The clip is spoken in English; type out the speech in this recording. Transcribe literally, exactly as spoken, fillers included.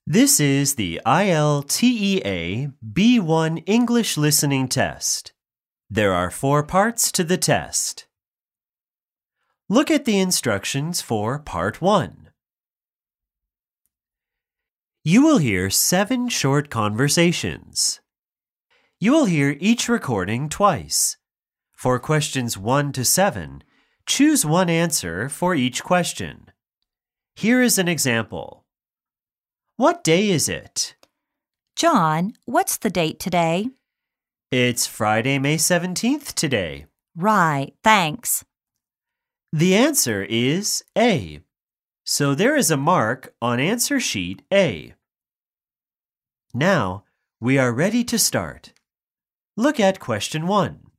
This is the I L T E A B one English Listening Test. There are four parts to the test. Look at the instructions for Part one. You will hear seven short conversations. You will hear each recording twice. For questions one to seven, choose one answer for each question. Here is an example. What day is it? John, what's the date today? It's Friday, May seventeenth today. Right, thanks. The answer is A. So there is a mark on answer sheet A. Now, we are ready to start. Look at question one.